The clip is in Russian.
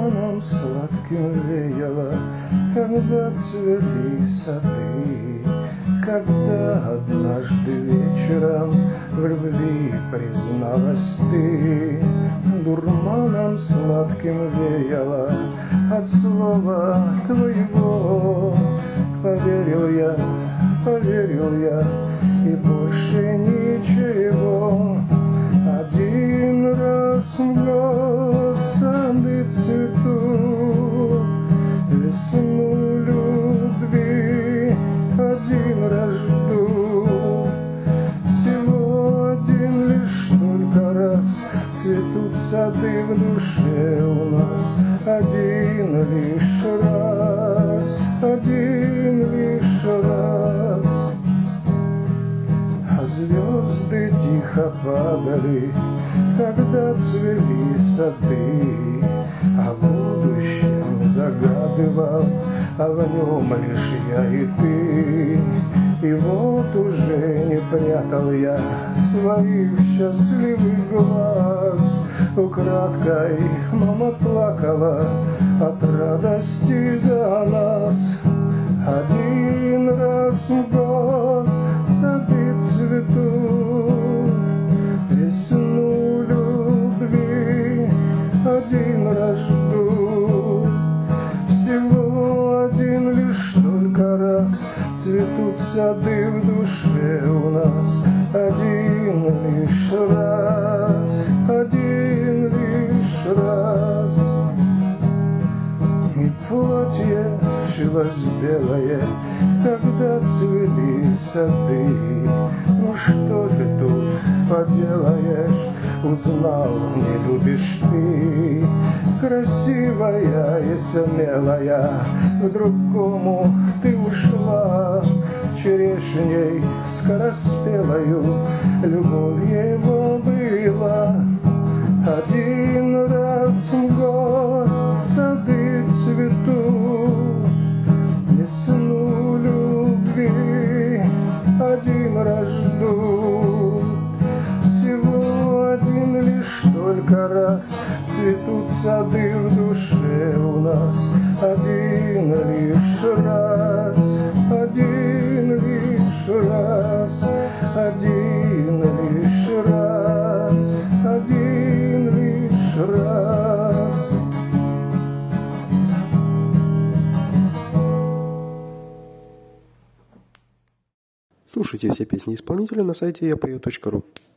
Дурманом сладким веяло, когда цвели сады, когда однажды вечером в любви призналась ты. Дурманом сладким веяло от слова твоего. Поверил я, и больше ничего. Один раз в год сады цветут, весну любви один раз жду. Всего один лишь только раз цветут сады в душе у нас. Один лишь раз, один лишь раз. А звезды тихо падали, когда цвели сады, о будущем загадывал, а в нем лишь я и ты. И вот уже не прятал я своих счастливых глаз. Украдкой мама плакала от радости за нас. Один раз в год сады цветут, весну любви один раз жду. Всего один лишь только раз цветут сады в душе у нас. Один лишь раз, один лишь раз. И платье шилось белое, когда цвели сады. Ну что же тут поделаешь, узнал, не любишь ты. Красивая и смелая, к другому ты ушла. Черешней скороспелою любовь его была. Один раз в год сады цветут, весну любви один раз жду. Всего один лишь только раз цветут сады в душе у нас. Один лишь раз, один лишь раз, один лишь раз, один лишь раз. Слушайте все песни исполнителя на сайте yapою.ru.